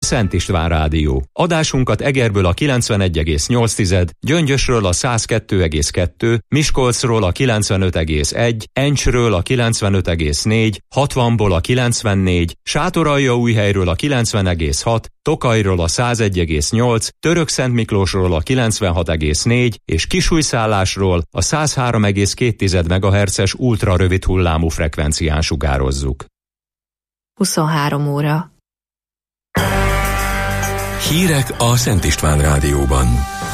Szent István Rádió. Adásunkat Egerből a 91,8, Gyöngyösről a 102,2, Miskolcról a 95,1, Encsről a 95,4, 60-ból a 94, Sátoraljaújhelyről a 90,6, Tokajról a 101,8, Törökszentmiklósról a 96,4 és Kisújszállásról a 103,2 MHz-es ultrarövid hullámú frekvencián sugározzuk. 23 óra. Hírek a Szent István Rádióban.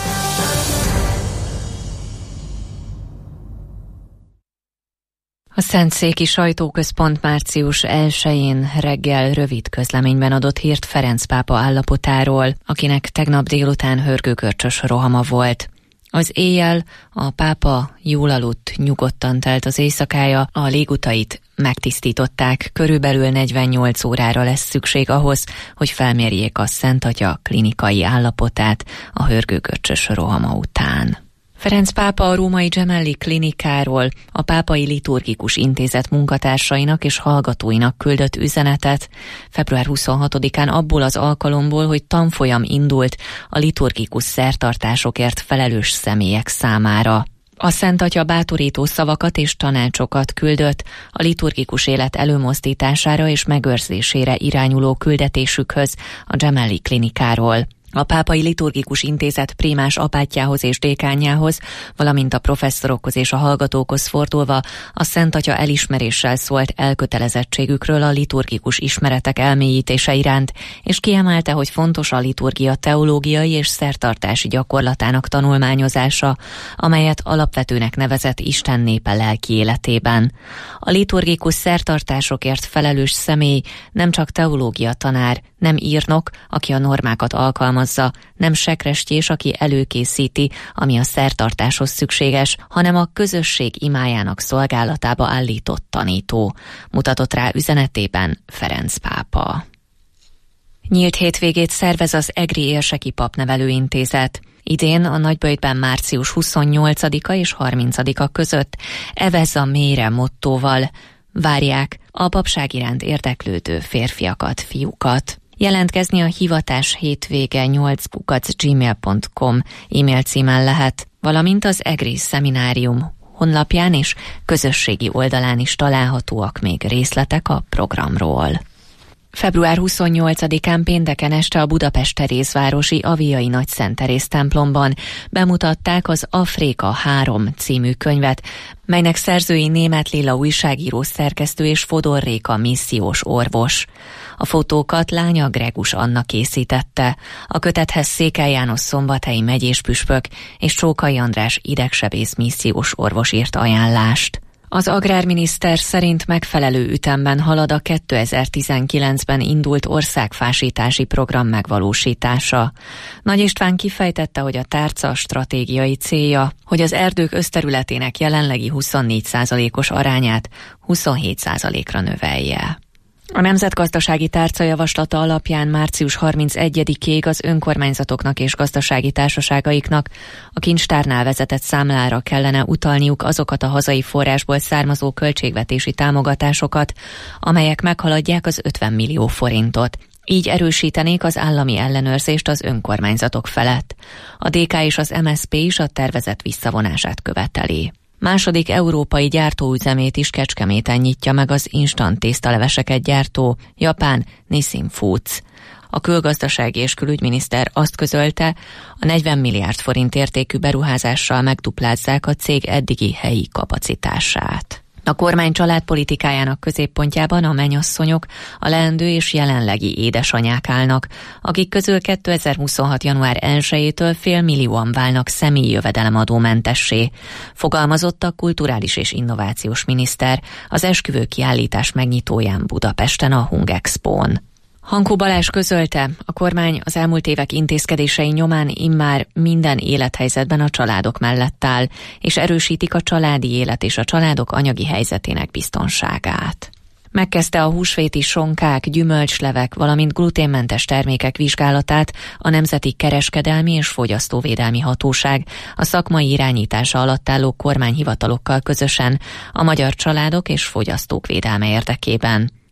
A Szentszéki Sajtóközpont március 1-én reggel rövid közleményben adott hírt Ferenc pápa állapotáról, akinek tegnap délután hörgőgörcsös rohama volt. Az éjjel a pápa jól aludt, nyugodtan telt az éjszakája, a légutait megtisztították, körülbelül 48 órára lesz szükség ahhoz, hogy felmérjék a Szent Atya klinikai állapotát a hörgőgörcsös rohama után. Ferenc pápa a római Gemelli klinikáról a Pápai Liturgikus Intézet munkatársainak és hallgatóinak küldött üzenetet február 26-án abból az alkalomból, hogy tanfolyam indult a liturgikus szertartásokért felelős személyek számára. A Szent Atya bátorító szavakat és tanácsokat küldött a liturgikus élet előmozdítására és megőrzésére irányuló küldetésükhöz a Gemelli klinikáról. A Pápai Liturgikus Intézet prémás apátjához és dékánjához, valamint a professzorokhoz és a hallgatókhoz fordulva a Szent Atya elismeréssel szólt elkötelezettségükről a liturgikus ismeretek elmélyítése iránt, és kiemelte, hogy fontos a liturgia teológiai és szertartási gyakorlatának tanulmányozása, amelyet alapvetőnek nevezett Isten népe lelki életében. A liturgikus szertartásokért felelős személy nem csak teológia tanár, nem írnok, aki a normákat alkalmazza, nem sekrestjés, aki előkészíti, ami a szertartáshoz szükséges, hanem a közösség imájának szolgálatába állított tanító, mutatott rá üzenetében Ferenc pápa. Nyílt hétvégét szervez az Egri Érseki Papnevelőintézet. Idén a Nagyböjtben március 28-a és 30-a között Evezz a mélyre mottóval várják a papság iránt érdeklődő férfiakat, fiúkat. Jelentkezni a hivatás hétvége 8@gmail.com e-mail címen lehet, valamint az Egri Szeminárium honlapján és közösségi oldalán is találhatóak még részletek a programról. Február 28-án pénteken este a Budapest Terézvárosi Aviai Nagyszent Teréz templomban bemutatták az Afréka 3 című könyvet, melynek szerzői Németh Lilla újságíró, szerkesztő és Fodor Réka missziós orvos. A fotókat lánya Gregus Anna készítette, a kötethez Székely János szombathelyi megyéspüspök és Csókai András idegsebész missziós orvos írt ajánlást. Az agrárminiszter szerint megfelelő ütemben halad a 2019-ben indult országfásítási program megvalósítása. Nagy István kifejtette, hogy a tárca stratégiai célja, hogy az erdők összterületének jelenlegi 24%-os arányát 27%-ra növelje. A Nemzetgazdasági Tárca javaslata alapján március 31-ig az önkormányzatoknak és gazdasági társaságaiknak a kincstárnál vezetett számlára kellene utalniuk azokat a hazai forrásból származó költségvetési támogatásokat, amelyek meghaladják az 50 millió forintot. Így erősítenék az állami ellenőrzést az önkormányzatok felett. A DK és az MSZP is a tervezett visszavonását követeli. Második európai gyártóüzemét is Kecskeméten nyitja meg az instant tésztaleveseket gyártó japán Nissin Foods. A külgazdasági és külügyminiszter azt közölte, a 40 milliárd forint értékű beruházással megduplázzák a cég eddigi helyi kapacitását. A kormány családpolitikájának középpontjában a mennyasszonyok, a leendő és jelenlegi édesanyák állnak, akik közül 2026. január 1-től félmillióan válnak személyi jövedelemadómentessé, fogalmazott a kulturális és innovációs miniszter az esküvő kiállítás megnyitóján Budapesten a Hungexpón. Hankó Balázs közölte, a kormány az elmúlt évek intézkedései nyomán immár minden élethelyzetben a családok mellett áll, és erősítik a családi élet és a családok anyagi helyzetének biztonságát. Megkezdte a húsvéti sonkák, gyümölcslevek, valamint gluténmentes termékek vizsgálatát a Nemzeti Kereskedelmi és Fogyasztóvédelmi Hatóság a szakmai irányítása alatt álló kormányhivatalokkal közösen a magyar családok és fogyasztók védelme érdekében.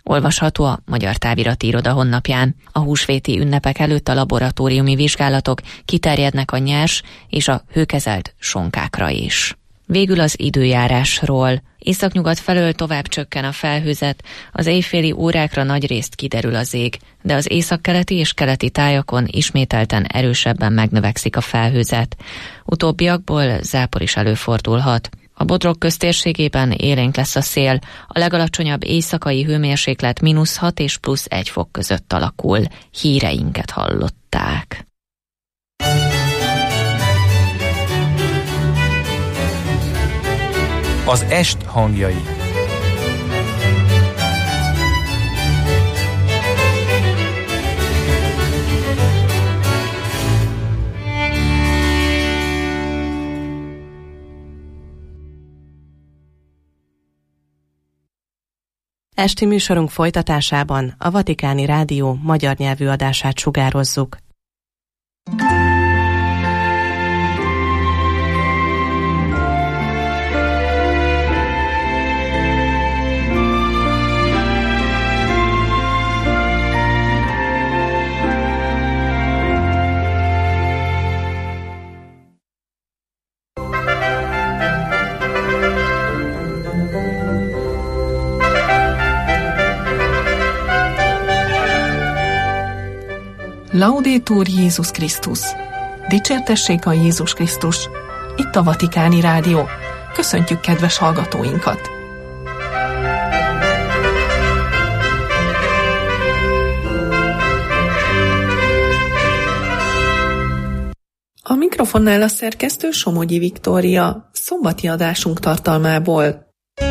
Olvasható a Magyar Távirati Iroda honlapján. A húsvéti ünnepek előtt a laboratóriumi vizsgálatok kiterjednek a nyers és a hőkezelt sonkákra is. Végül az időjárásról. Északnyugat felől tovább csökken a felhőzet, az éjféli órákra nagyrészt kiderül az ég, de az északkeleti és keleti tájakon ismételten erősebben megnövekszik a felhőzet. Utóbbiakból zápor is előfordulhat. A Bodrog köztérségében élénk lesz a szél, a legalacsonyabb éjszakai hőmérséklet -6 és +1 fok között alakul. Híreinket hallották. Az est hangjai. Esti műsorunk folytatásában a Vatikáni Rádió magyar nyelvű adását sugározzuk. Laudetur Jézus Krisztus! Dicsértessék a Jézus Krisztus! Itt a Vatikáni Rádió. Köszöntjük kedves hallgatóinkat! A mikrofonnál a szerkesztő Somogyi Viktória, szombati adásunk tartalmából.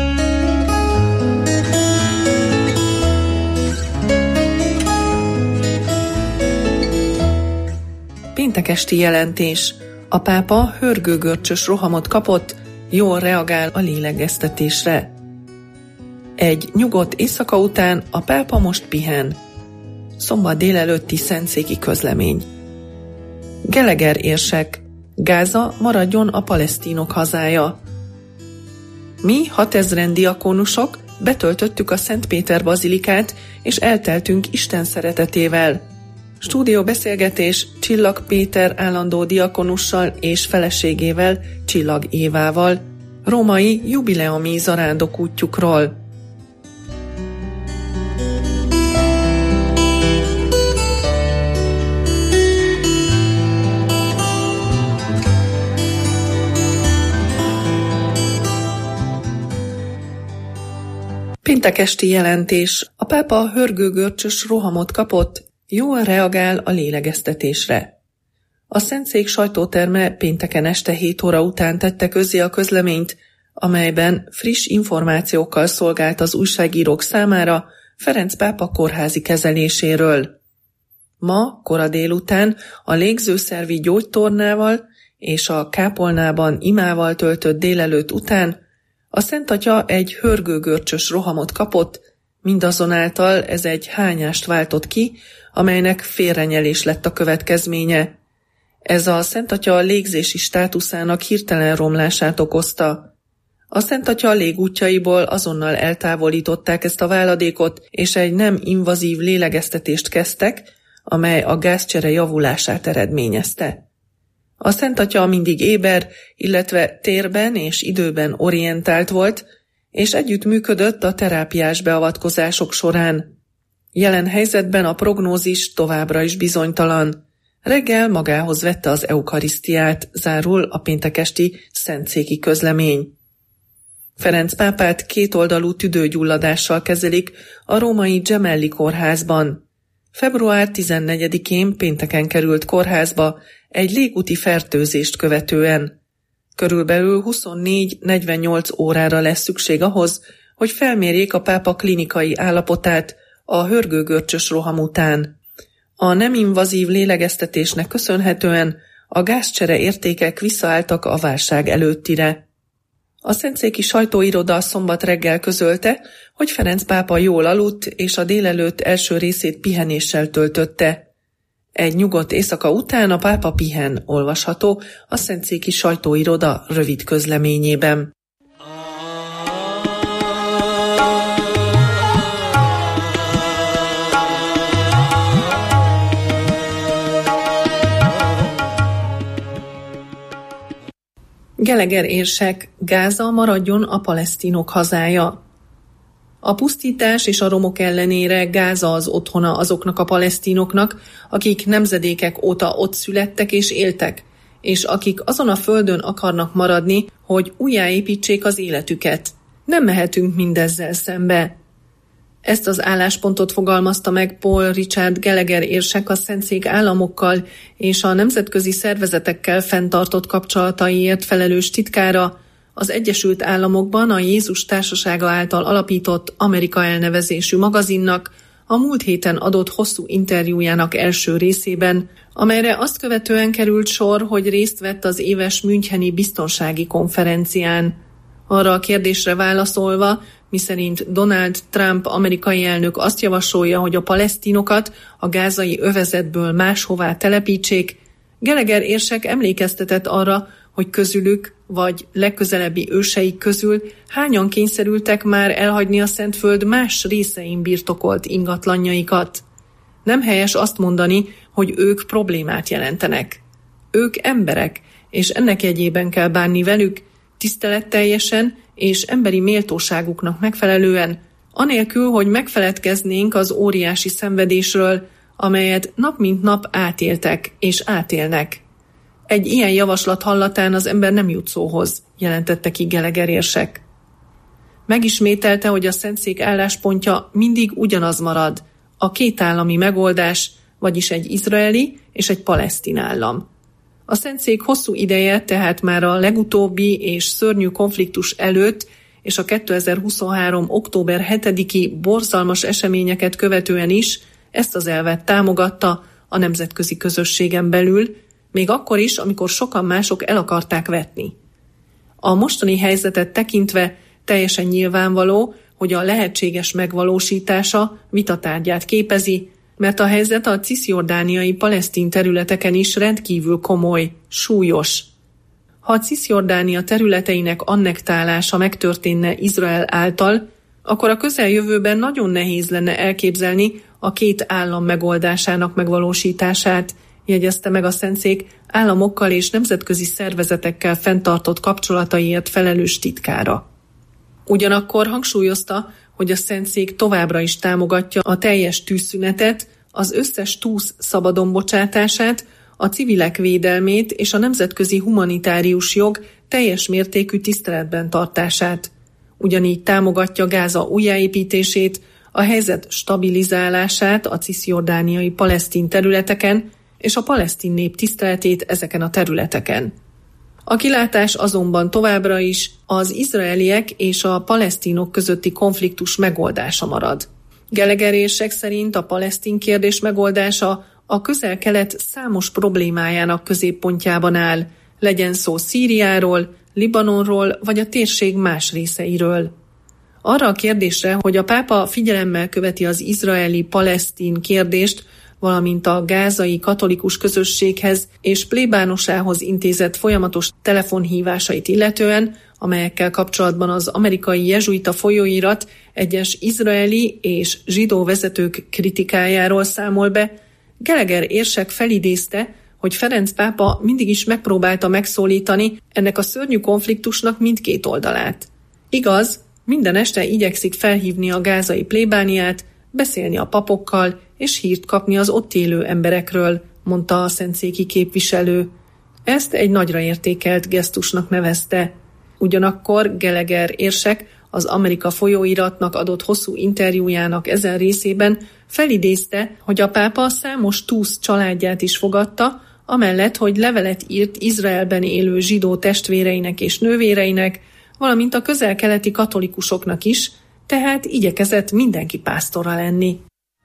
Péntek esti jelentés. A pápa hörgőgörcsös rohamot kapott, jól reagál a lélegeztetésre. Egy nyugodt éjszaka után a pápa most pihen. Szombat délelőtti szentszéki közlemény. Geleger érsek. Gáza maradjon a palesztinok hazája. Mi 6000 diakónusok betöltöttük a Szent Péter bazilikát, és elteltünk Isten szeretetével. Stúdióbeszélgetés Csillag Péter állandó diakonussal és feleségével, Csillag Évával, római jubileumi zarándok útjukról. Péntek esti jelentés. A pápa hörgőgörcsös rohamot kapott, jól reagál a lélegeztetésre. A Szentszék sajtóterme pénteken este 7 óra után tette közzé a közleményt, amelyben friss információkkal szolgált az újságírók számára Ferenc pápa kórházi kezeléséről. Ma, kora délután a légzőszervi gyógytornával és a kápolnában imával töltött délelőtt után a Szent Atya egy hörgőgörcsös rohamot kapott, mindazonáltal ez egy hányást váltott ki, amelynek félrenyelés lett a következménye. Ez a Szent Atya légzési státuszának hirtelen romlását okozta. A Szent Atya légútjaiból azonnal eltávolították ezt a váladékot, és egy nem invazív lélegeztetést kezdtek, amely a gázcsere javulását eredményezte. A Szent Atya mindig éber, illetve térben és időben orientált volt, és együttműködött a terápiás beavatkozások során. Jelen helyzetben a prognózis továbbra is bizonytalan. Reggel magához vette az eukarisztiát, zárul a péntekesti szentszéki közlemény. Ferenc pápát kétoldalú tüdőgyulladással kezelik a római Gemelli kórházban. Február 14-én pénteken került kórházba egy légúti fertőzést követően. Körülbelül 24-48 órára lesz szükség ahhoz, hogy felmérjék a pápa klinikai állapotát a hörgőgörcsös roham után. A nem invazív lélegeztetésnek köszönhetően a gázcsere értékek visszaálltak a válság előttire. A szentszéki sajtóiroda szombat reggel közölte, hogy Ferenc pápa jól aludt, és a délelőtt első részét pihenéssel töltötte. Egy nyugodt éjszaka után a pápa pihen, olvasható a szentszéki sajtóiroda rövid közleményében. Gallagher érsek, Gáza maradjon a palesztinok hazája. A pusztítás és a romok ellenére Gáza az otthona azoknak a palesztinoknak, akik nemzedékek óta ott születtek és éltek, és akik azon a földön akarnak maradni, hogy újjáépítsék az életüket. Nem mehetünk mindezzel szembe. Ezt az álláspontot fogalmazta meg Paul Richard Gallagher érsek a Szentszék államokkal és a nemzetközi szervezetekkel fenntartott kapcsolataiért felelős titkára, az Egyesült Államokban a Jézus Társasága által alapított Amerika elnevezésű magazinnak a múlt héten adott hosszú interjújának első részében, amelyre azt követően került sor, hogy részt vett az éves müncheni biztonsági konferencián. Arra a kérdésre válaszolva, miszerint Donald Trump amerikai elnök azt javasolja, hogy a palesztinokat a gázai övezetből máshová telepítsék, Gallagher érsek emlékeztetett arra, hogy közülük, vagy legközelebbi őseik közül hányan kényszerültek már elhagyni a Szentföld más részein birtokolt ingatlanjaikat. Nem helyes azt mondani, hogy ők problémát jelentenek. Ők emberek, és ennek jegyében kell bánni velük, tiszteletteljesen és emberi méltóságuknak megfelelően, anélkül, hogy megfeledkeznénk az óriási szenvedésről, amelyet nap mint nap átéltek és átélnek. Egy ilyen javaslat hallatán az ember nem jut szóhoz, jelentette ki Gallagher érsek. Megismételte, hogy a Szentszék álláspontja mindig ugyanaz marad, a kétállami megoldás, vagyis egy izraeli és egy palesztin állam. A Szentszék hosszú ideje, tehát már a legutóbbi és szörnyű konfliktus előtt és a 2023. október 7-i borzalmas eseményeket követően is ezt az elvet támogatta a nemzetközi közösségen belül, még akkor is, amikor sokan mások el akarták vetni. A mostani helyzetet tekintve teljesen nyilvánvaló, hogy a lehetséges megvalósítása vitatárgyát képezi, mert a helyzet a ciszjordániai palesztin területeken is rendkívül komoly, súlyos. Ha a Ciszjordánia területeinek annektálása megtörténne Izrael által, akkor a közeljövőben nagyon nehéz lenne elképzelni a két állam megoldásának megvalósítását, jegyezte meg a Szentszék államokkal és nemzetközi szervezetekkel fenntartott kapcsolataiért felelős titkára. Ugyanakkor hangsúlyozta, hogy a Szentszék továbbra is támogatja a teljes tűzszünetet, az összes túsz szabadon bocsátását, a civilek védelmét és a nemzetközi humanitárius jog teljes mértékű tiszteletben tartását. Ugyanígy támogatja Gáza újjáépítését, a helyzet stabilizálását a ciszjordániai palesztin területeken és a palesztin nép tiszteletét ezeken a területeken. A kilátás azonban továbbra is az izraeliek és a palesztinok közötti konfliktus megoldása marad. Gallagher érsek szerint a palesztin kérdés megoldása a Közel-Kelet számos problémájának középpontjában áll, legyen szó Szíriáról, Libanonról vagy a térség más részeiről. Arra a kérdésre, hogy a pápa figyelemmel követi az izraeli-palesztin kérdést, valamint a gázai katolikus közösséghez és plébánosához intézett folyamatos telefonhívásait illetően, amelyekkel kapcsolatban az amerikai jezsuita folyóirat egyes izraeli és zsidó vezetők kritikájáról számol be, Gallagher érsek felidézte, hogy Ferenc pápa mindig is megpróbálta megszólítani ennek a szörnyű konfliktusnak mindkét oldalát. Igaz, minden este igyekszik felhívni a gázai plébániát, beszélni a papokkal és hírt kapni az ott élő emberekről, mondta a szentszéki képviselő. Ezt egy nagyra értékelt gesztusnak nevezte. Ugyanakkor Gallagher érsek az Amerika folyóiratnak adott hosszú interjújának ezen részében felidézte, hogy a pápa számos túsz családját is fogadta, amellett, hogy levelet írt Izraelben élő zsidó testvéreinek és nővéreinek, valamint a közel-keleti katolikusoknak is, tehát igyekezett mindenki pásztora lenni.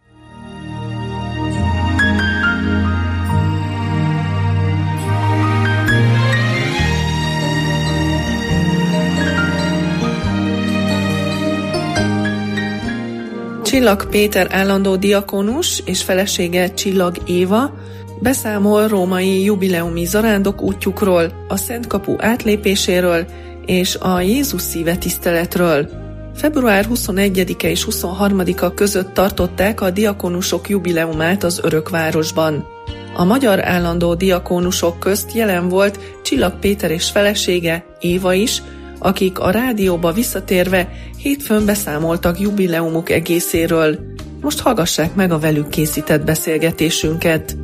Csillag Péter állandó diakónus és felesége Csillag Éva beszámol római jubileumi zarándok útjukról, a Szent Kapu átlépéséről és a Jézus szíve tiszteletről. Február 21-e és 23-a között tartották a diakonusok jubileumát az Örökvárosban. A magyar állandó diakónusok közt jelen volt Csillag Péter és felesége, Éva is, akik a rádióba visszatérve hétfőn beszámoltak jubileumuk egészéről. Most hallgassák meg a velük készített beszélgetésünket.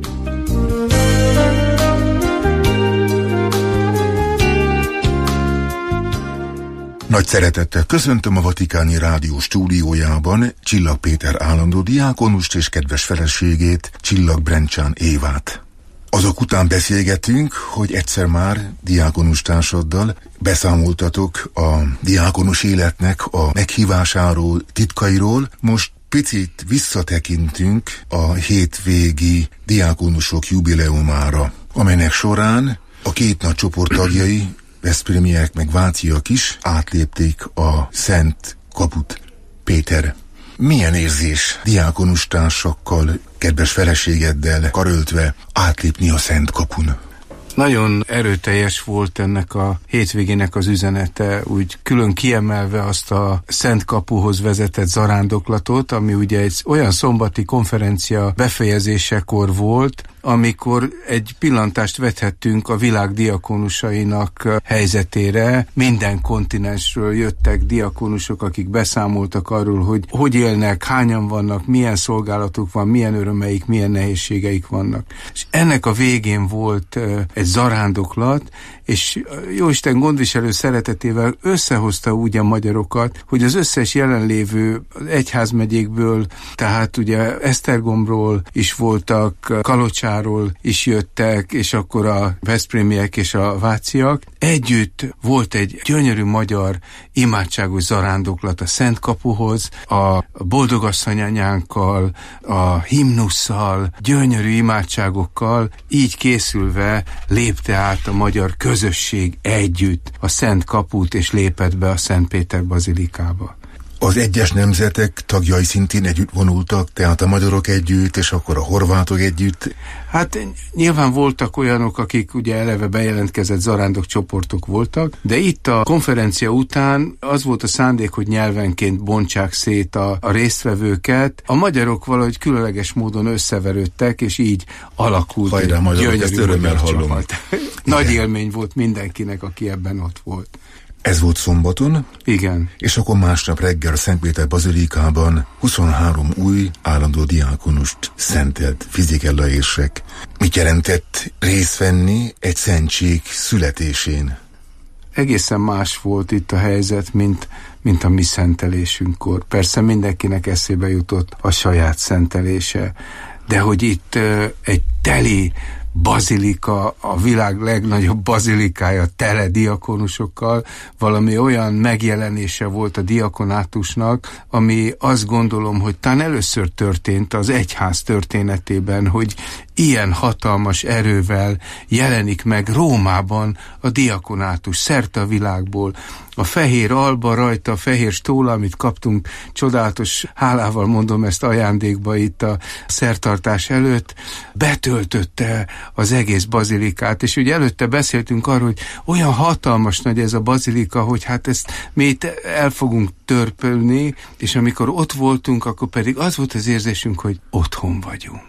Nagy szeretettel köszöntöm a Vatikáni Rádió stúdiójában Csillag Péter állandó diákonust és kedves feleségét, Csillag Brencsán Évát. Azok után beszélgetünk, hogy egyszer már diákonus társaddal beszámoltatok a diákonus életnek a meghívásáról, titkairól. Most picit visszatekintünk a hétvégi diákonusok jubileumára, amelynek során a két nagy csoport tagjai, veszprémiek meg váciak is átlépték a Szent Kaput. Péter, milyen érzés diákonus társakkal, kedves feleségeddel karöltve átlépni a Szent Kapun? Nagyon erőteljes volt ennek a hétvégének az üzenete, úgy külön kiemelve azt a Szent Kapuhoz vezetett zarándoklatot, ami ugye egy olyan szombati konferencia befejezésekor volt, amikor egy pillantást vethettünk a világ diakonusainak helyzetére. Minden kontinensről jöttek diakonusok, akik beszámoltak arról, hogy élnek, hányan vannak, milyen szolgálatuk van, milyen örömeik, milyen nehézségeik vannak. És ennek a végén volt egy zarándoklat, és Jóisten gondviselő szeretetével összehozta úgy a magyarokat, hogy az összes jelenlévő egyházmegyékből, tehát ugye Esztergomról is voltak, Kalocsáról is jöttek, és akkor a veszprémiek és a váciak. Együtt volt egy gyönyörű magyar imádságos zarándoklat a Szent Kapuhoz, a boldogasszonyanyánkkal, a himnusszal, gyönyörű imádságokkal, így készülve lépte át a magyar közösség együtt a Szent Kaput, és lépett be a Szent Péter bazilikába. Az egyes nemzetek tagjai szintén együtt vonultak, tehát a magyarok együtt, és akkor a horvátok együtt? Hát nyilván voltak olyanok, akik ugye eleve bejelentkezett zarándok csoportok voltak, de itt a konferencia után az volt a szándék, hogy nyelvenként bontsák szét a résztvevőket. A magyarok valahogy különleges módon összeverődtek, és így alakult egy gyönyörű magyar csapat. Nagy élmény volt mindenkinek, aki ebben ott volt. Ez volt szombaton? Igen. És akkor másnap reggel a Szentpéter bazilikában 23 új állandó diákonust szentelt Fizikella érsek. Mit jelentett részt venni egy szentség születésén? Egészen más volt itt a helyzet, mint a mi szentelésünkkor. Persze mindenkinek eszébe jutott a saját szentelése, de hogy itt egy teli bazilika, a világ legnagyobb bazilikája tele diakonusokkal, valami olyan megjelenése volt a diakonátusnak, ami azt gondolom, hogy talán először történt az egyház történetében, hogy ilyen hatalmas erővel jelenik meg Rómában a diakonátus szerte a világból. A fehér alba, rajta a fehér stóla, amit kaptunk, csodálatos hálával mondom ezt ajándékba itt a szertartás előtt, betöltötte az egész bazilikát, és ugye előtte beszéltünk arról, hogy olyan hatalmas nagy ez a bazilika, hogy hát ezt mi itt el fogunk törpölni, és amikor ott voltunk, akkor pedig az volt az érzésünk, hogy otthon vagyunk.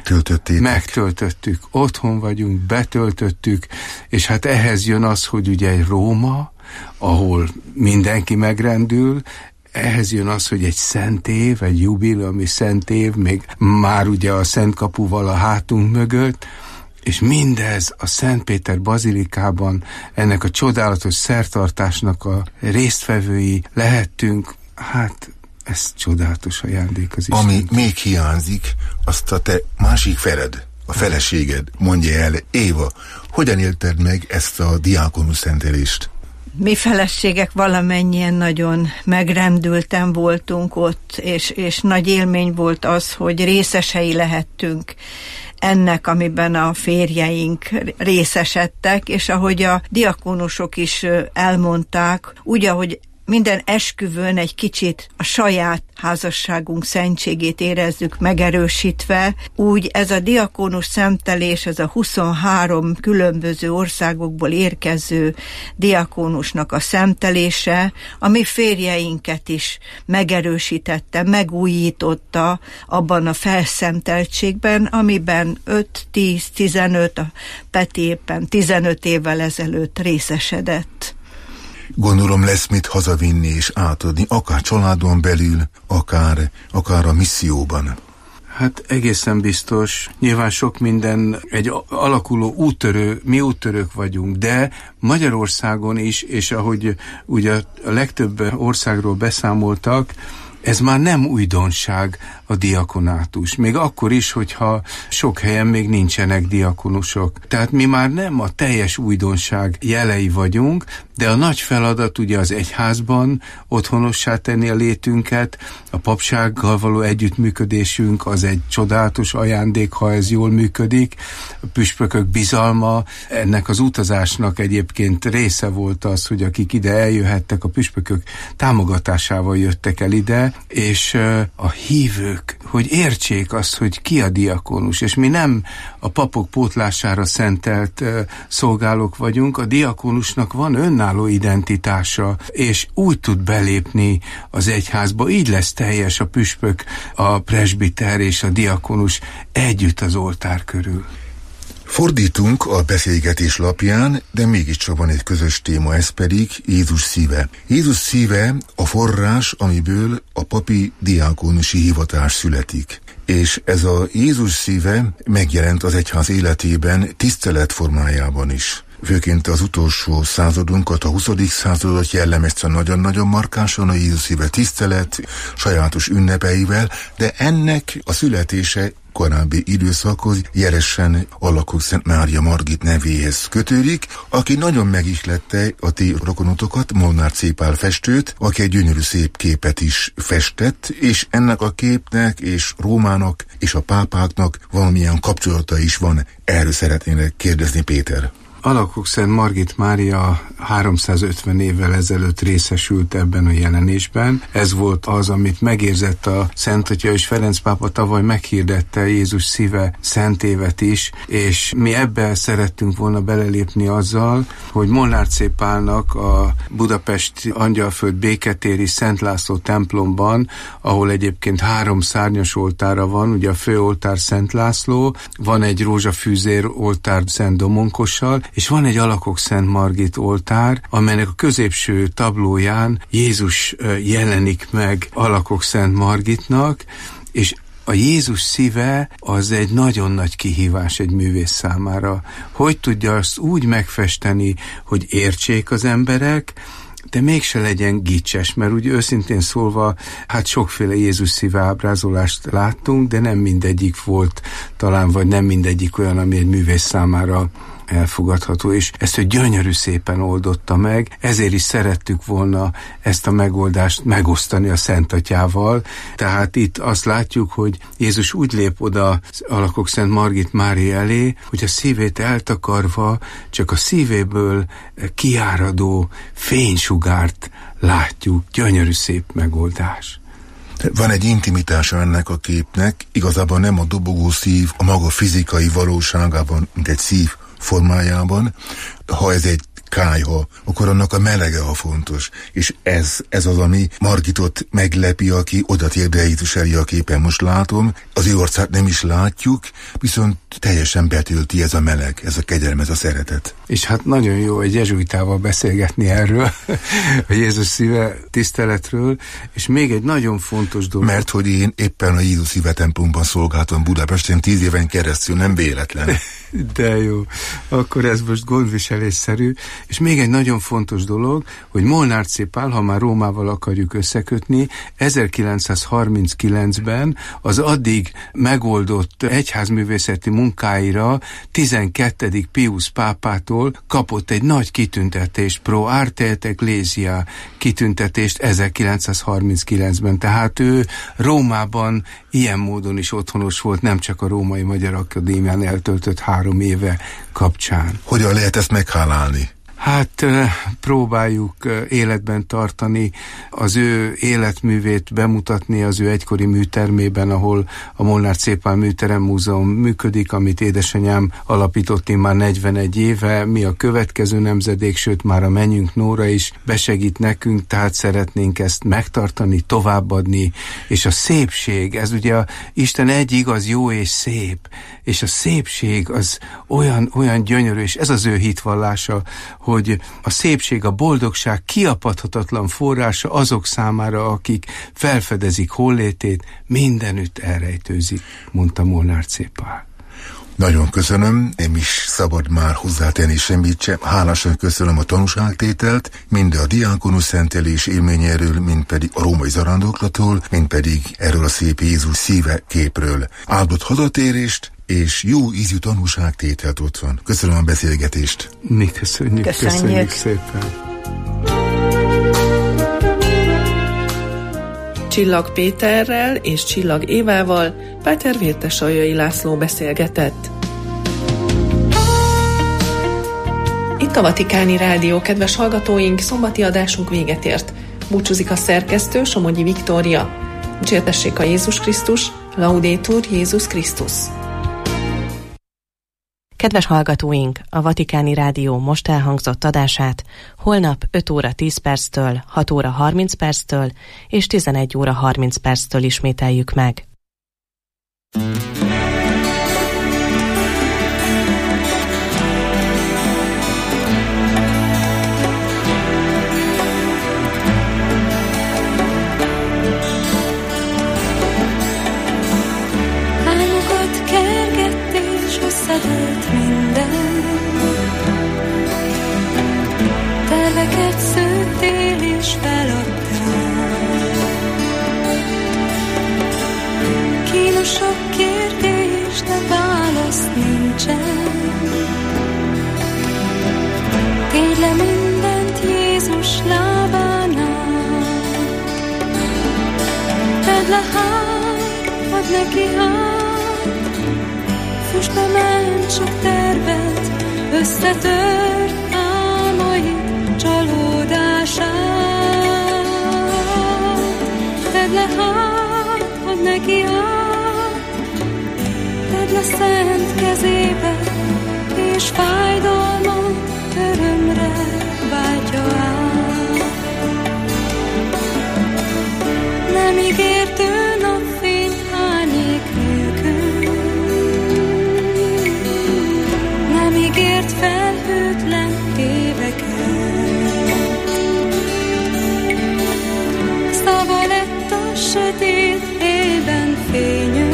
Megtöltöttük, otthon vagyunk, betöltöttük, és hát ehhez jön az, hogy ugye Róma, ahol mindenki megrendül, ehhez jön az, hogy egy szent év, egy jubileumi szent év, még már ugye a Szent Kapuval a hátunk mögött, és mindez a Szent Péter bazilikában, ennek a csodálatos szertartásnak a résztvevői lehettünk, hát ez csodálatos ajándék az Isten. Ami még hiányzik, azt a te másik feled, a feleséged mondja el. Éva, hogyan élted meg ezt a diákonus szentelést? Mi feleségek valamennyien nagyon megrendülten voltunk ott, és nagy élmény volt az, hogy részesei lehettünk ennek, amiben a férjeink részesedtek, és ahogy a diakonusok is elmondták, úgy, ahogy minden esküvőn egy kicsit a saját házasságunk szentségét érezzük megerősítve, úgy ez a diakónus szentelés, ez a 23 különböző országokból érkező diakónusnak a szentelése, a mi férjeinket is megerősítette, megújította abban a felszenteltségben, amiben 5-10-15, a Peti éppen 15 évvel ezelőtt részesedett. Gondolom lesz mit hazavinni és átadni, akár családon belül, akár a misszióban. Hát egészen biztos. Nyilván sok minden egy alakuló úttörő, mi úttörők vagyunk, de Magyarországon is, és ahogy ugye a legtöbb országról beszámoltak, ez már nem újdonság a diakonátus. Még akkor is, hogyha sok helyen még nincsenek diakonusok. Tehát mi már nem a teljes újdonság jelei vagyunk, de a nagy feladat ugye az egyházban otthonossá tenni a létünket, a papsággal való együttműködésünk az egy csodálatos ajándék, ha ez jól működik. A püspökök bizalma, ennek az utazásnak egyébként része volt az, hogy akik ide eljöhettek, a püspökök támogatásával jöttek el ide, és a hívők, hogy értsék azt, hogy ki a diakonus, és mi nem a papok pótlására szentelt szolgálók vagyunk, a diakonusnak van önálló identitása, és úgy tud belépni az egyházba, így lesz teljes a püspök, a presbiter és a diakonus együtt az oltár körül. Fordítunk a beszélgetés lapján, de mégiscsak van egy közös téma, ez pedig Jézus szíve. Jézus szíve a forrás, amiből a papi diákonusi hivatás születik. És ez a Jézus szíve megjelent az egyház életében tisztelet formájában is. Főként az utolsó századunkat, a 20. századot jellemezte nagyon-nagyon markánsan a Jézus szíve tisztelet, sajátos ünnepeivel, de ennek a születése korábbi időszakhoz jelesen Alakok Szent Mária Margit nevéhez kötődik, aki nagyon megihlette a ti rokonotokat, Molnár C. Pál festőt, aki egy gyönyörű szép képet is festett, és ennek a képnek és Rómának és a pápáknak valamilyen kapcsolata is van. Erről szeretnének kérdezni, Péter. Alakok Szent Margit Mária 350 évvel ezelőtt részesült ebben a jelenésben. Ez volt az, amit megérzett a Szent Atya, és Ferenc pápa tavaly meghirdette Jézus szíve szentévet is, és mi ebbe szerettünk volna belelépni azzal, hogy Molnár C. Pálnak a budapesti Angyalföld béketéri Szent László templomban, ahol egyébként 3 szárnyas oltára van, ugye a főoltár Szent László, van egy rózsafűzér oltár Szent Domonkossal, és van egy Alakok Szent Margit oltár, amelynek a középső tablóján Jézus jelenik meg Alakok Szent Margitnak, és a Jézus szíve az egy nagyon nagy kihívás egy művész számára. Hogy tudja azt úgy megfesteni, hogy értsék az emberek, de mégse legyen gicses, mert úgy őszintén szólva, hát sokféle Jézus szíve ábrázolást láttunk, de nem mindegyik volt talán, vagy nem mindegyik olyan, ami egy művész számára elfogadható, és ezt ő gyönyörű szépen oldotta meg, ezért is szerettük volna ezt a megoldást megosztani a Szent Atyával. Tehát itt azt látjuk, hogy Jézus úgy lép oda Alakok Szent Margit Mária elé, hogy a szívét eltakarva csak a szívéből kiáradó fénysugárt látjuk. Gyönyörű szép megoldás. Van egy intimitása ennek a képnek, igazából nem a dobogó szív a maga fizikai valóságában, mint egy szív formájában. Ha ez egy kályha, akkor annak a melege a fontos. És ez az, ami Margitot meglepi, aki oda tér be Jézus elé a képen, most látom. Az ő arcát nem is látjuk, viszont teljesen betölti ez a meleg, ez a kegyelem, ez a szeretet. És hát nagyon jó egy jezsuitával beszélgetni erről, a Jézus szíve tiszteletről, és még egy nagyon fontos dolog. Mert hogy én éppen a Jézus szíve templomban szolgáltam Budapesten 10 éven keresztül, nem véletlen. De jó, akkor ez most gondviselésszerű. És még egy nagyon fontos dolog, hogy Molnár C. Pál, ha már Rómával akarjuk összekötni, 1939-ben az addig megoldott egyházművészeti munkáira 12. Pius pápától kapott egy nagy kitüntetést, Pro Arte et Ecclesia kitüntetést 1939-ben. Tehát ő Rómában ilyen módon is otthonos volt, nem csak a Római Magyar Akadémián eltöltött 3 éve kapcsán. Hogyan lehet ezt meghálálni? Hát próbáljuk életben tartani, az ő életművét bemutatni az ő egykori műtermében, ahol a Molnár Cépál Műterem Múzeum működik, amit édesanyám alapított már 41 éve. Mi a következő nemzedék, sőt már a mennyünk Nóra is besegít nekünk, tehát szeretnénk ezt megtartani, továbbadni, és a szépség, ez ugye Isten egy igaz, jó és szép, és a szépség az olyan gyönyörű, és ez az ő hitvallása, hogy a szépség, a boldogság kiapadhatatlan forrása azok számára, akik felfedezik hollétét, mindenütt elrejtőzik, mondta Molnár Cépál. Nagyon köszönöm, nem is szabad már hozzátenni semmit sem. Hálásan köszönöm a tanúságtételt, mind a diákonus szentelés élményéről, mind pedig a római zarándoklatról, mind pedig erről a szép Jézus szíve képről. Áldott hazatérést, és jó ízű tanúságtételt ott van. Köszönöm a beszélgetést. Mi köszönjük szépen. Csillag Péterrel és Csillag Évával Páter Vértesaljai László beszélgetett. Itt a Vatikáni Rádió, kedves hallgatóink, szombati adásunk véget ért. Búcsúzik a szerkesztő, Somogyi Viktória. Dicsértessék a Jézus Krisztus, Laudétur Jézus Krisztus. Kedves hallgatóink, a Vatikáni Rádió most elhangzott adását holnap 5 óra 10 perctől, 6 óra 30 perctől és 11 óra 30 perctől ismételjük meg. Álmokat kergett és összedőlt minden, terveket szőttél és feladtál. Kínos sok kérdés, de válasz nincsen. Tégy le mindent Jézus lábánál. Tedd le hát, add neki hát, füstbe ment sok tervet, összetört álmaid csalódását. Tedd le hát, add neki át, tedd le szent kezébe, és fájdalmat örömre váltja át. Nem ígértő napfényt árnyék nélkül, nem ígért felhőtlen éveket. Szava lett a sötét élben fényű,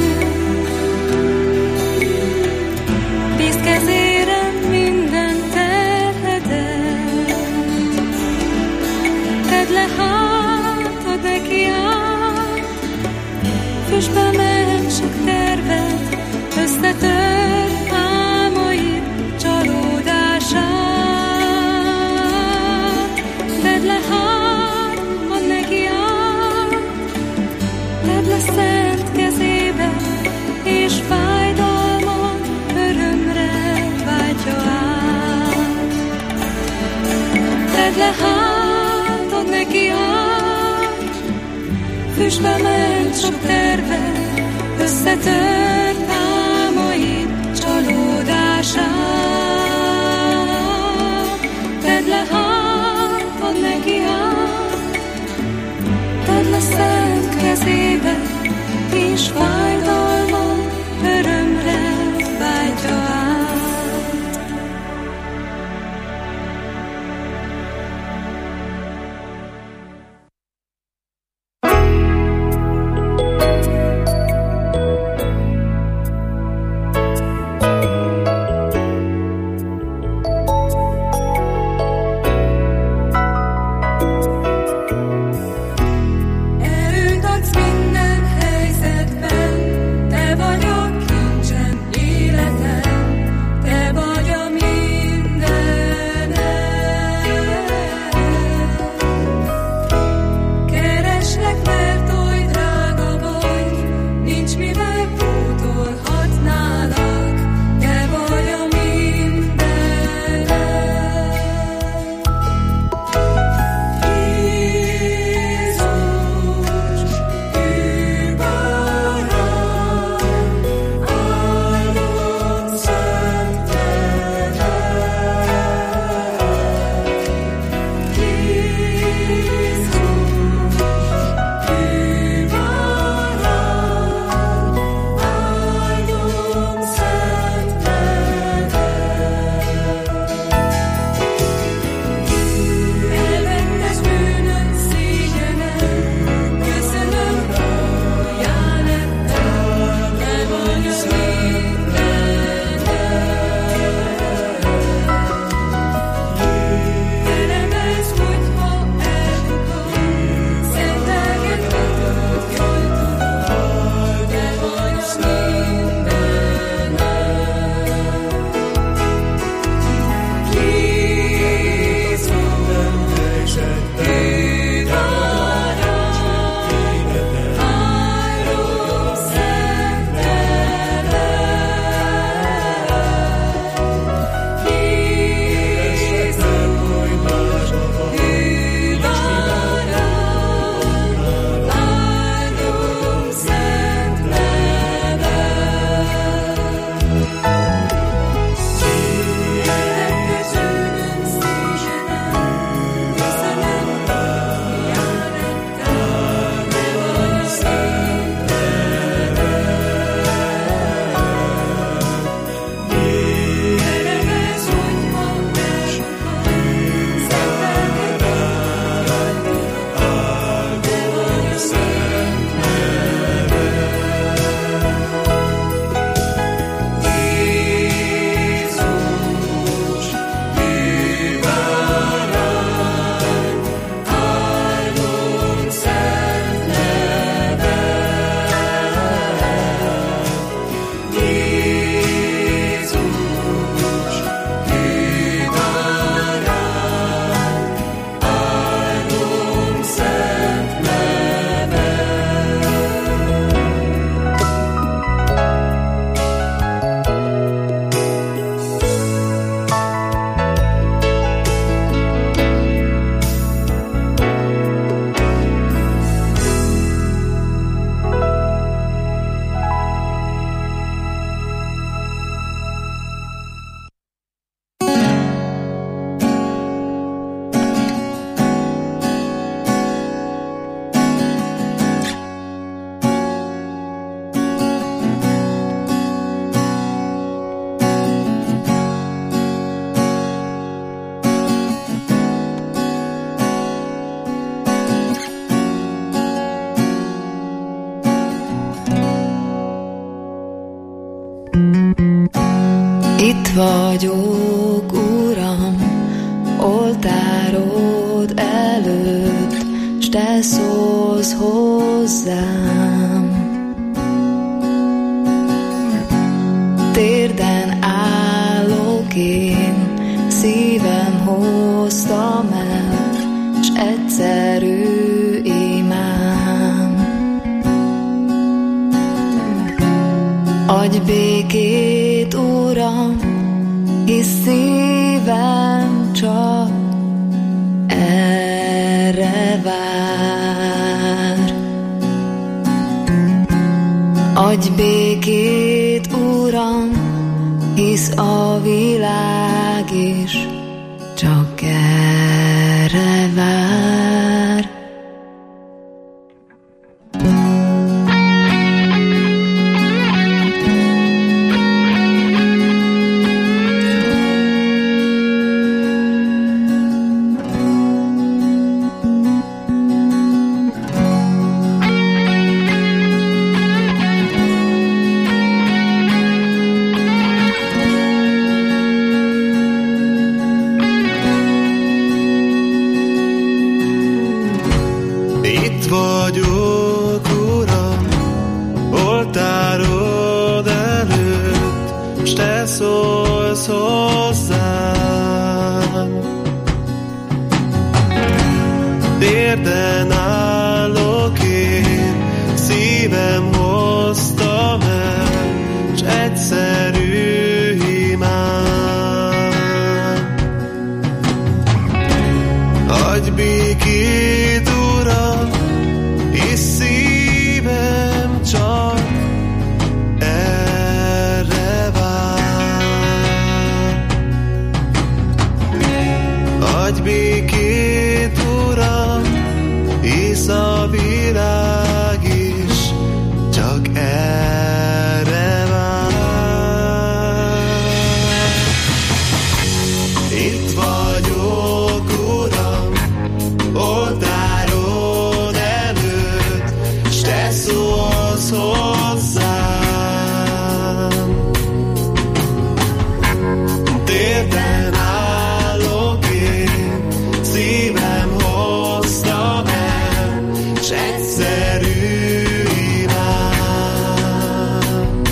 bízd kezére minden terhedet. Tedd le hát, add neki át, füstbe ment sok tervet, összetört álmaid csalódását. Tedd le hát, add neki át, tedd le szent kezébe, és fájdalmat örömre váltja át. Tedd le hát, add neki át, füstbe ment sok tervet, összetört álmaid csalódását. Tedd le hát, add neki át, tedd le szent kezébe, és fájdalmat örömre váltja át. Erőt adsz minden helyzetben, vagyok, Uram, oltárod előtt, s te szólsz hozzám. Térden állok én, szívem hoztam el, s egyszerű imám. Adj békét, Uram, hisz szívem csak erre vár. Adj békét, Uram, hisz a világ is csak erre vár. Térden állok én, szívem hoztam el, s egyszerű imám. Adj békét, Uram, hisz szívem csak erre vár. Adj békét, Uram, hisz a világ is csak erre vár. Itt vagyok, Uram, oltárod előtt, s te szólsz hozzám. Térden állok én, szívem hoztam el, s egyszerű imám.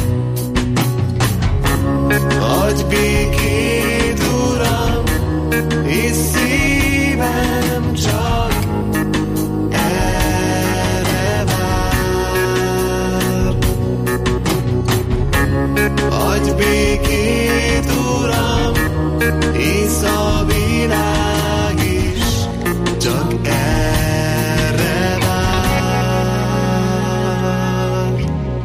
Adj békét, Uram, hisz szívem csak erre vár. Adj békét, Uram, hisz a világ is csak erre vár.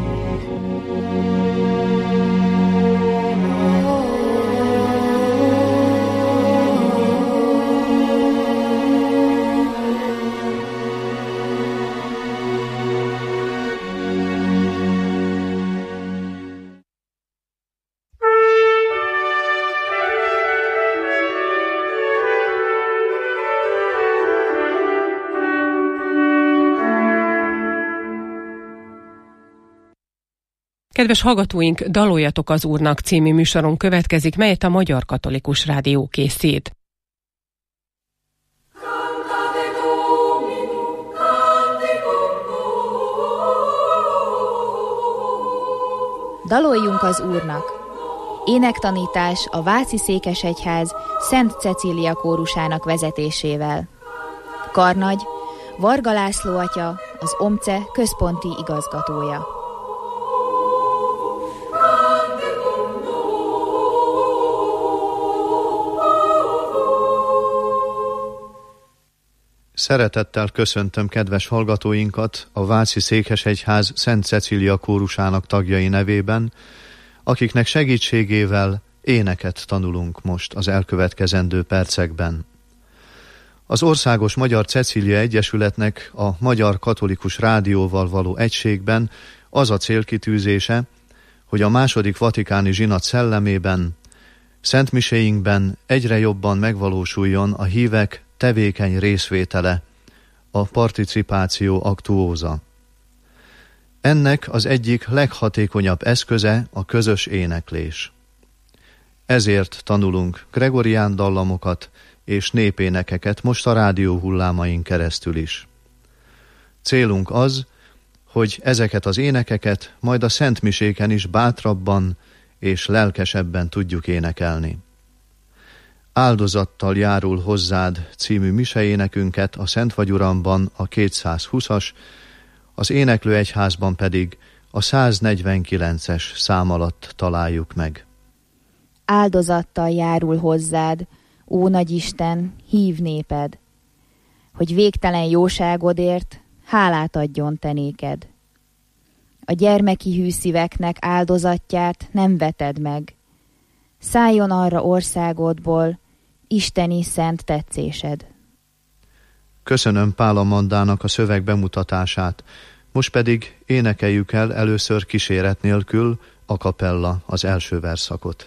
Kedves hallgatóink, Daloljatok az Úrnak című műsorunk következik, melyet a Magyar Katolikus Rádió készít. Daloljunk az Úrnak! Énektanítás a Váci Székesegyház Szent Cecília kórusának vezetésével. Karnagy, Varga László atya, az OMCE központi igazgatója. Szeretettel köszöntöm kedves hallgatóinkat a Váci Székesegyház Szent Cecília kórusának tagjai nevében, akiknek segítségével éneket tanulunk most az elkövetkezendő percekben. Az Országos Magyar Cecília Egyesületnek a Magyar Katolikus Rádióval való egységben az a célkitűzése, hogy a második vatikáni zsinat szellemében, szentmiséinkben egyre jobban megvalósuljon a hívek tevékeny részvétele, a participáció actuóza. Ennek az egyik leghatékonyabb eszköze a közös éneklés. Ezért tanulunk gregorián dallamokat és népénekeket most a rádió hullámain keresztül is. Célunk az, hogy ezeket az énekeket majd a szentmiséken is bátrabban és lelkesebben tudjuk énekelni. Áldozattal járul hozzád című miseénekünket a Szent vagy Uramban a 220-as, az éneklőegyházban pedig a 149-es szám alatt találjuk meg. Áldozattal járul hozzád, ó Nagyisten, hív néped, hogy végtelen jóságodért hálát adjon te néked. A gyermeki hű szíveknek áldozatját nem veted meg. Szálljon arra országodból isteni szent tetszésed. Köszönöm Pál Amandának a szöveg bemutatását, most pedig énekeljük el először kíséret nélkül a kapella az első verszakot.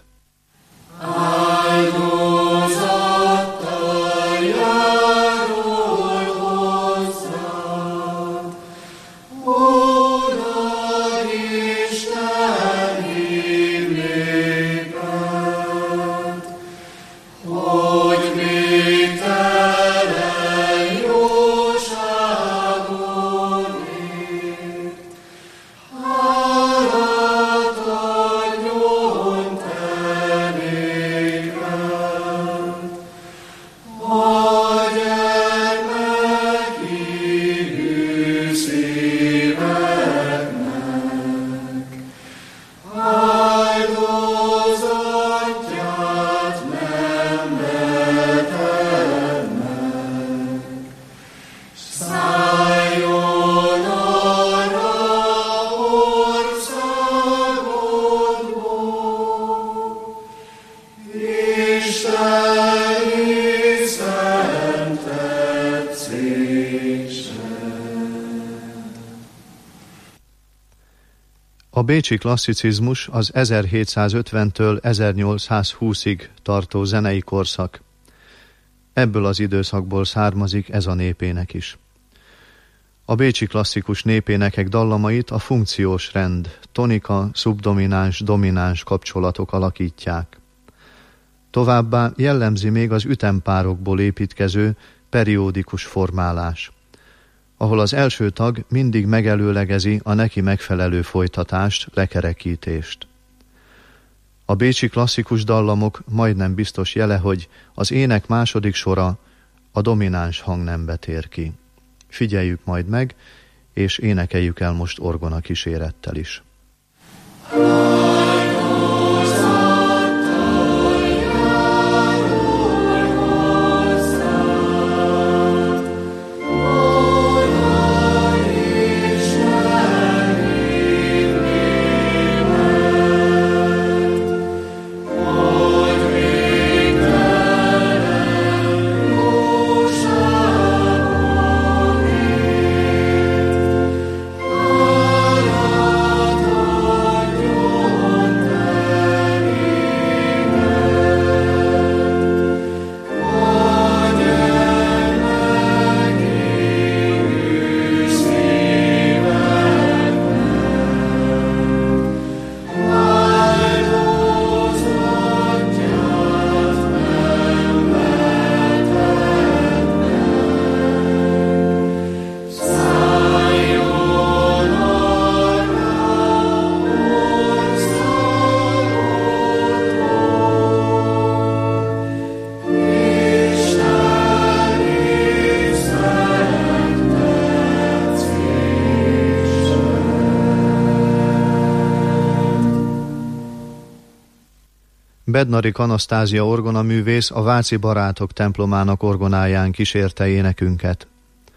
A bécsi klasszicizmus az 1750-től 1820-ig tartó zenei korszak. Ebből az időszakból származik ez a népének is. A bécsi klasszikus népénekek dallamait a funkciós rend, tonika, szubdomináns, domináns kapcsolatok alakítják. Továbbá jellemzi még az ütempárokból építkező periódikus formálás, ahol az első tag mindig megelőlegezi a neki megfelelő folytatást, lekerekítést. A bécsi klasszikus dallamok majdnem biztos jele, hogy az ének második sora a domináns hangnembe tér ki. Figyeljük majd meg, és énekeljük el most orgona kísérettel is. Bednarik Anasztázia orgonaművész a Váci Barátok templomának orgonáján kísérte énekünket.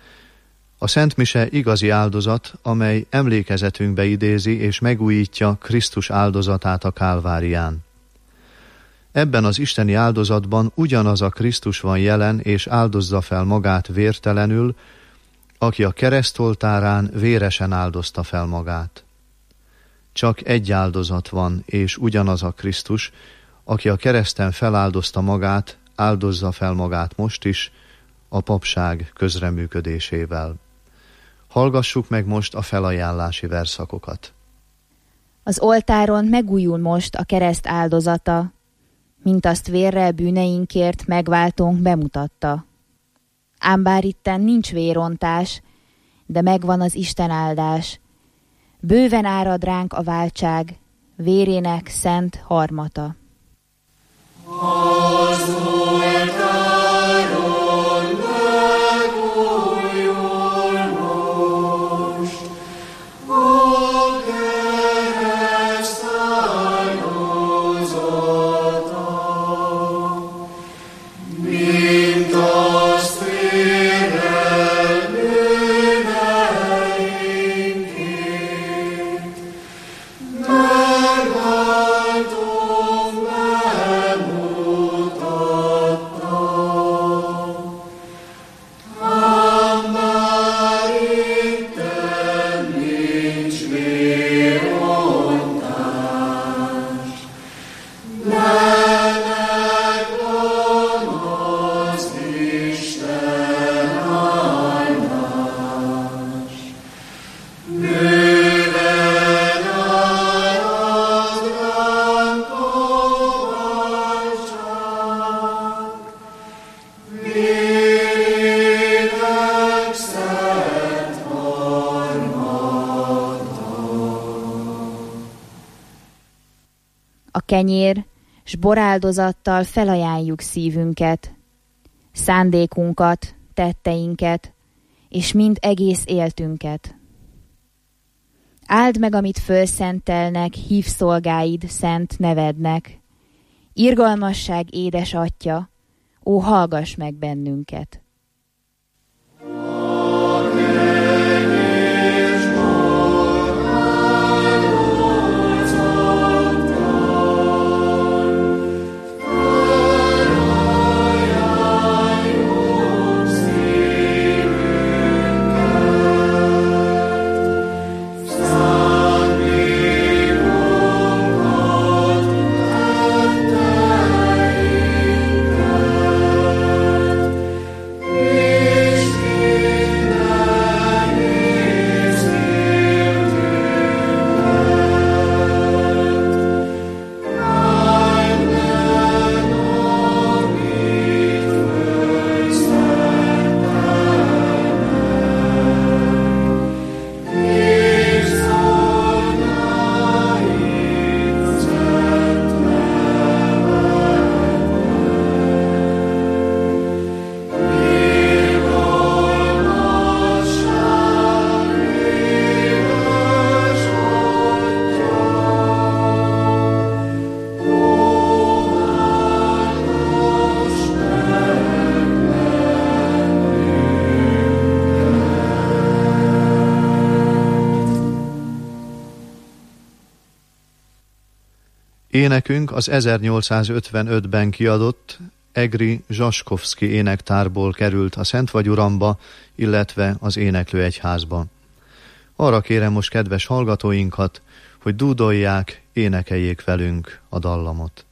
A Szent Mise igazi áldozat, amely emlékezetünkbe idézi és megújítja Krisztus áldozatát a Kálvárián. Ebben az isteni áldozatban ugyanaz a Krisztus van jelen és áldozza fel magát vértelenül, aki a keresztoltárán véresen áldozta fel magát. Csak egy áldozat van, és ugyanaz a Krisztus, aki a kereszten feláldozta magát, áldozza fel magát most is, a papság közreműködésével. Hallgassuk meg most a felajánlási verszakokat. Az oltáron megújul most a kereszt áldozata, mint azt vérrel bűneinkért megváltónk bemutatta. Ám bár itten nincs vérontás, de megvan az Isten áldás. Bőven árad ránk a váltság, vérének szent harmata. Az oltáron megújul most a kereszt áldozata, mint azt vérrel bűneinkért megváltunk bemutatta. Ám bár itten nincs vérontás, de megvan az Isten áldás. Bőven árad ránk a váltság, vérének szent harmata. A kenyér s boráldozattal felajánljuk szívünket, szándékunkat, tetteinket, és mind egész éltünket. Áld meg, amit fölszentelnek, hív szolgáid szent nevednek. Irgalmasság édes Atya, ó, hallgass meg bennünket! Énekünk az 1855-ben kiadott Egri Zsaskovszki énektárból került a Szent vagy Uramba, illetve az Éneklő Egyházba. Arra kérem most kedves hallgatóinkat, hogy dúdolják, énekeljék velünk a dallamot.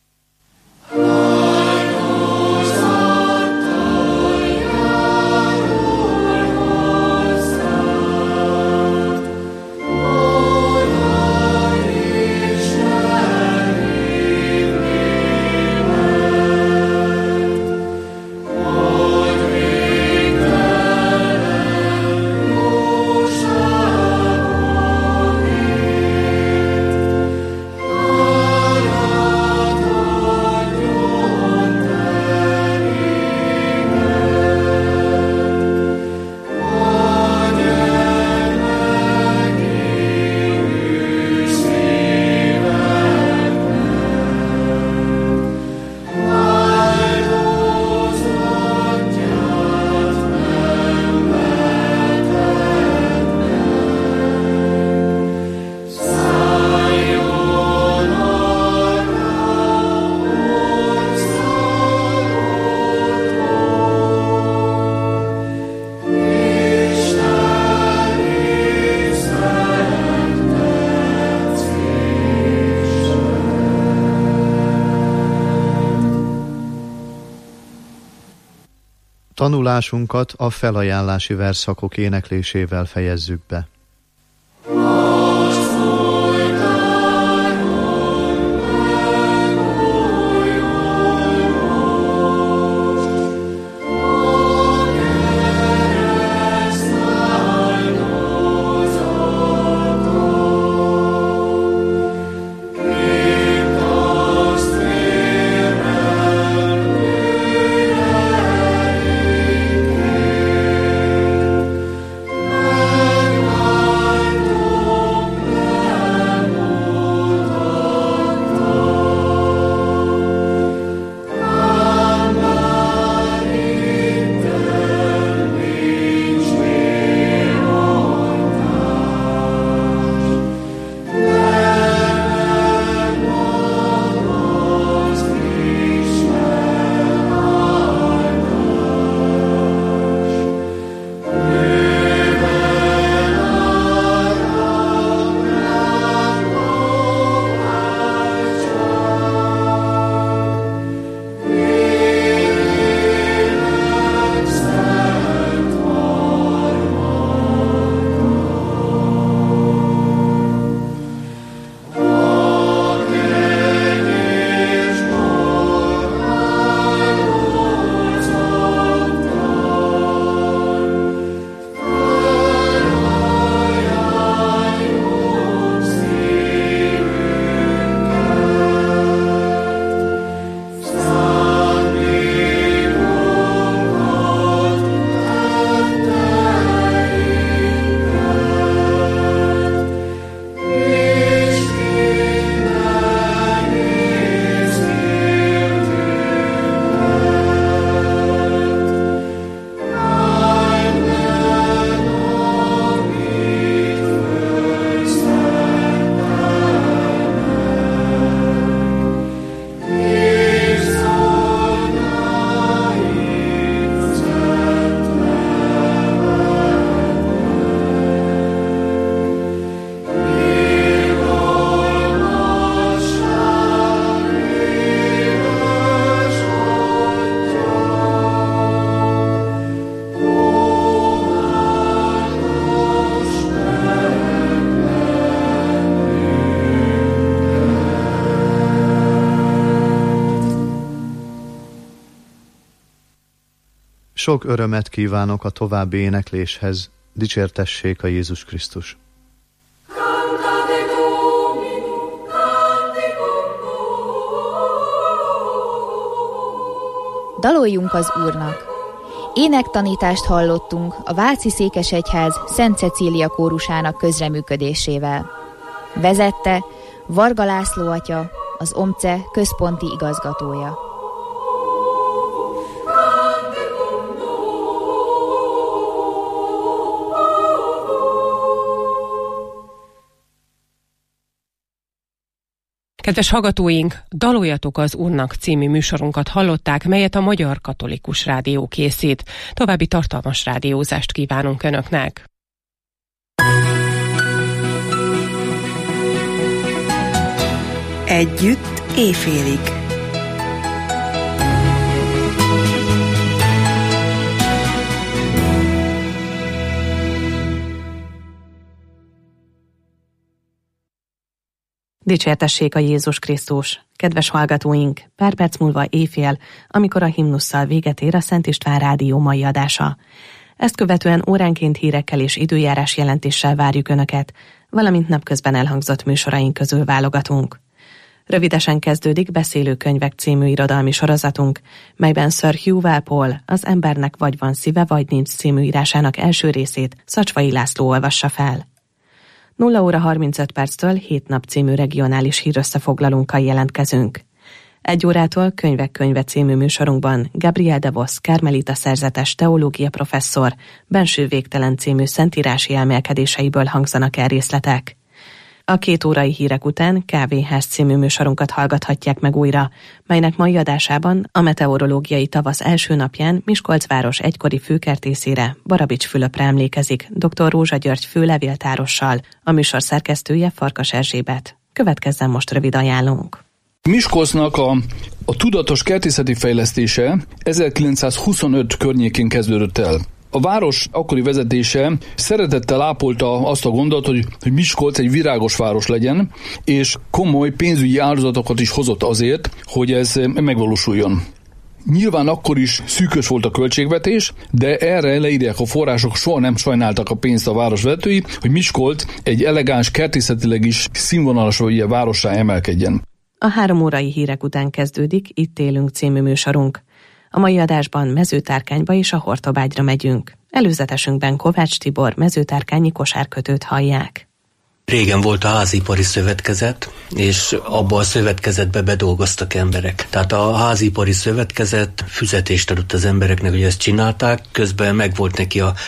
Tanulásunkat a felajánlási versszakok éneklésével fejezzük be. Most folytáron megújul sok örömet kívánok a további énekléshez. Dicsértessék a Jézus Krisztus! Daloljunk az Úrnak! Énektanítást hallottunk a Váci Székesegyház Szent Cecília kórusának közreműködésével. Vezette Varga László atya, az OMCE központi igazgatója. Kedves hallgatóink, Daloljatok az Úrnak című műsorunkat hallották, melyet a Magyar Katolikus Rádió készít. További tartalmas rádiózást kívánunk Önöknek. Együtt éjfélig. Dicsértessék a Jézus Krisztus! Kedves hallgatóink, pár perc múlva éjfél, amikor a himnusszal véget ér a Szent István Rádió mai adása. Ezt követően óránként hírekkel és időjárás jelentéssel várjuk Önöket, valamint napközben elhangzott műsoraink közül válogatunk. Rövidesen kezdődik Beszélő könyvek című irodalmi sorozatunk, melyben Sir Hugh Walpole Az embernek vagy van szíve, vagy nincs című írásának első részét Szacsvai László olvassa fel. 0 óra 35 perctől 7 nap című regionális hírösszefoglalónkkal jelentkezünk. 1 órától Könyvek könyve című műsorunkban Gabriel de Vos Karmelita szerzetes teológia professzor Benső végtelen című szentírási elmélkedéseiből hangzanak el részletek. A 2 órai hírek után Kávéház című műsorunkat hallgathatják meg újra, melynek mai adásában a meteorológiai tavasz első napján Miskolc város egykori főkertészére, Barabics Fülöpre emlékezik dr. Rózsa György főlevéltárossal, a műsor szerkesztője Farkas Erzsébet. Következzen most rövid ajánlónk. Miskolcnak a tudatos kertészeti fejlesztése 1925 környékén kezdődött el. A város akkori vezetése szeretettel ápolta azt a gondot, hogy Miskolc egy virágos város legyen, és komoly pénzügyi áldozatokat is hozott azért, hogy ez megvalósuljon. Nyilván akkor is szűkös volt a költségvetés, de erre leírják a források, soha nem sajnáltak a pénzt a városvezetői, hogy Miskolc egy elegáns, kertészetileg is színvonalas várossá emelkedjen. A 3 órai hírek után kezdődik Itt élünk című műsorunk. A mai adásban Mezőtárkányba és a Hortobágyra megyünk. Előzetesünkben Kovács Tibor mezőtárkányi kosárkötőt hallják. Régen volt a házipari szövetkezet, és abba a szövetkezetbe bedolgoztak emberek. Tehát a házipari szövetkezet füzetést adott az embereknek, hogy ezt csinálták, közben megvolt neki a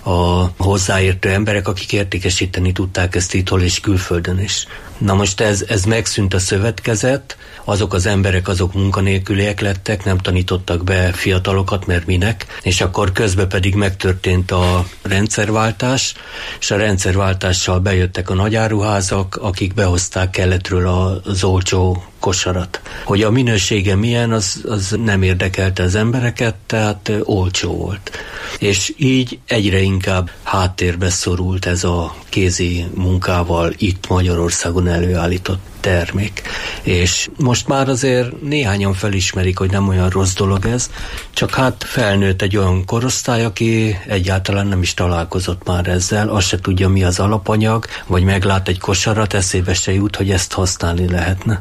hozzáértő emberek, akik értékesíteni tudták ezt itthon és külföldön is. Na most ez megszűnt a szövetkezet, azok az emberek, azok munkanélküliek lettek, nem tanítottak be fiatalokat, mert minek, és akkor közben pedig megtörtént a rendszerváltás, és a rendszerváltással bejöttek a nagyáruházak, akik behozták keletről az olcsó kosarat. Hogy a minősége milyen, az nem érdekelte az embereket, tehát olcsó volt. És így egyre inkább háttérbe szorult ez a kézi munkával itt Magyarországon előállított termék. És most már azért néhányan felismerik, hogy nem olyan rossz dolog ez, csak hát felnőtt egy olyan korosztály, aki egyáltalán nem is találkozott már ezzel, azt se tudja, mi az alapanyag, vagy meglát egy kosarat, eszébe se jut, hogy ezt használni lehetne.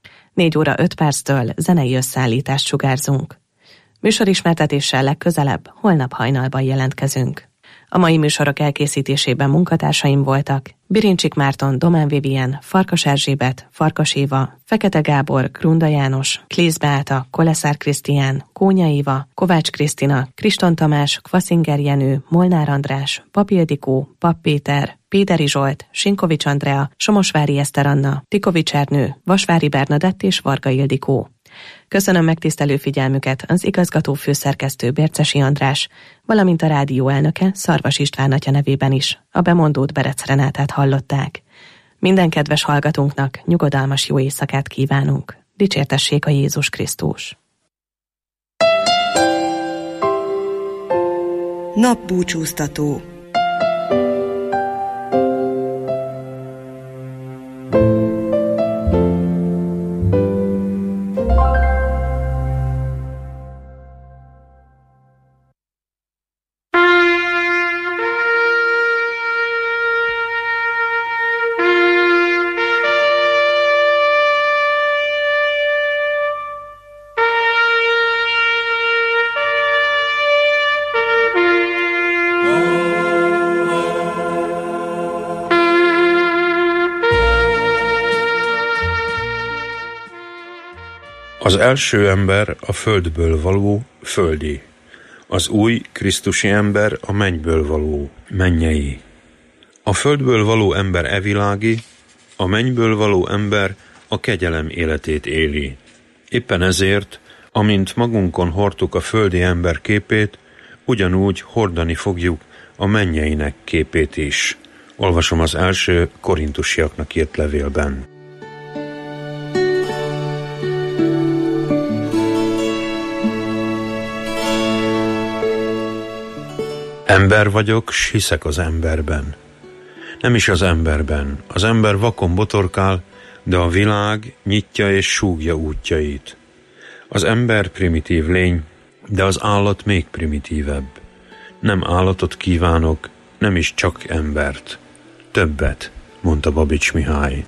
4 óra 5 perctől zenei összeállítást sugárzunk. Műsorismertetéssel legközelebb holnap hajnalban jelentkezünk. A mai műsorok elkészítésében munkatársaim voltak Birincsik Márton, Domán Vivien, Farkas Erzsébet, Farkas Éva, Fekete Gábor, Grunda János, Klész Beáta, Koleszár Krisztián, Kónya Éva, Kovács Krisztina, Kriston Tamás, Kvaszinger Jenő, Molnár András, Pap Ildikó, Pap Péter, Péderi Zsolt, Sinkovics Andrea, Somosvári Eszter Anna, Tikovics Ernő, Vasvári Bernadett és Varga Ildikó. Köszönöm megtisztelő figyelmüket az igazgató főszerkesztő Bércesi András, valamint a rádió elnöke Szarvas István atya nevében is. A bemondót Berec Renátát hallották. Minden kedves hallgatónknak nyugodalmas jó éjszakát kívánunk. Dicsértessék a Jézus Krisztus! Napbúcsúztató. Az első ember a földből való, földi. Az új krisztusi ember a mennyből való, mennyei. A földből való ember evilági, a mennyből való ember a kegyelem életét éli. Éppen ezért, amint magunkon hordtuk a földi ember képét, ugyanúgy hordani fogjuk a mennyeinek képét is. Olvasom az első Korintusiaknak írt levélben. Ember vagyok, s hiszek az emberben. Nem is az emberben. Az ember vakon botorkál, de a világ nyitja és súgja útjait. Az ember primitív lény, de az állat még primitívebb. Nem állatot kívánok, nem is csak embert. Többet, mondta Babics Mihály.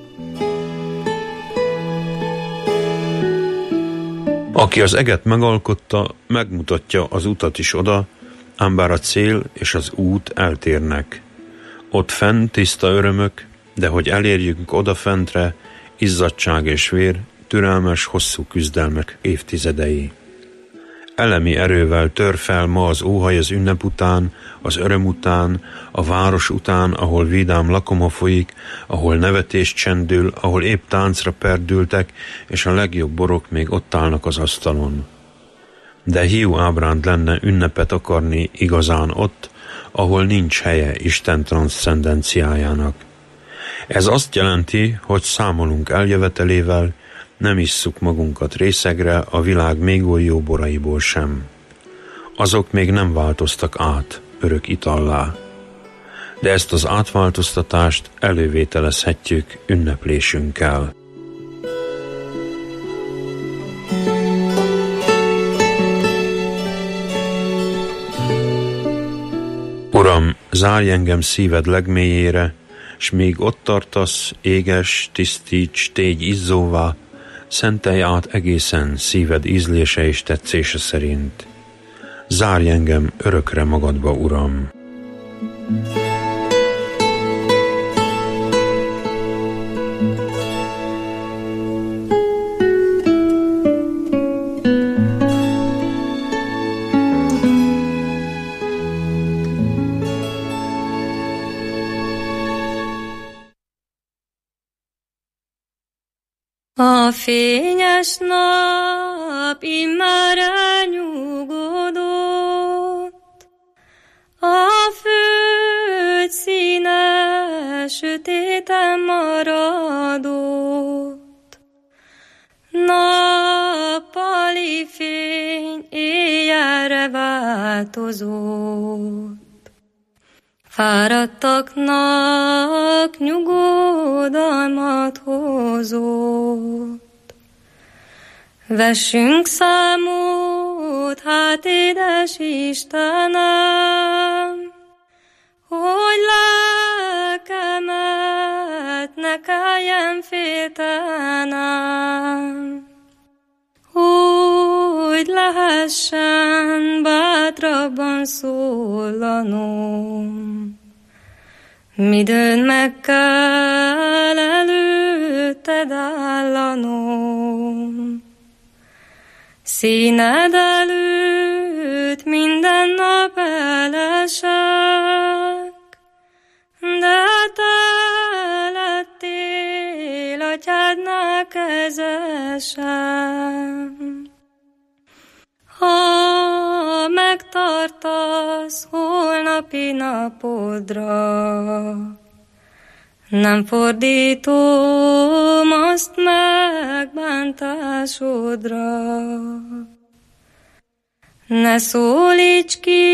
Aki az eget megalkotta, megmutatja az utat is oda, ám bár a cél és az út eltérnek. Ott fenn tiszta örömök, de hogy elérjünk odafentre, izzadság és vér, türelmes, hosszú küzdelmek évtizedei. Elemi erővel tör fel ma az óhaj az ünnep után, az öröm után, a város után, ahol vidám lakoma folyik, ahol nevetés csendül, ahol épp táncra perdültek, és a legjobb borok még ott állnak az asztalon. De hiú ábránd lenne ünnepet akarni igazán ott, ahol nincs helye Isten transzcendenciájának. Ez azt jelenti, hogy számolunk eljövetelével, nem isszuk magunkat részegre a világ még oly jó boraiból sem. Azok még nem változtak át örök itallá. De ezt az átváltoztatást elővételezhetjük ünneplésünkkel. Uram, zárj engem szíved legmélyére, s míg ott tartasz, éges, tisztíts, tégy izzóvá, szentelj át egészen szíved ízlése és tetszése szerint. Zárj engem örökre magadba, Uram! A fényes nap immár elnyugodott, a föld színe sötéten maradott. Nappali fény éjjelre változott. Fáradtaknak nyugodalmat hozott. Vessünk számot, hát édes Istenem, hogy lelkemet ne kelljen féltenem, hogy lehessen bátrabban szólanom. Midőn meg kell előtted állanom, színed előtt minden nap elesek, de te lettél atyádnál kezesem. Ha megtartasz holnapi napodra, nem fordítom azt megbántásodra. Ne szólíts ki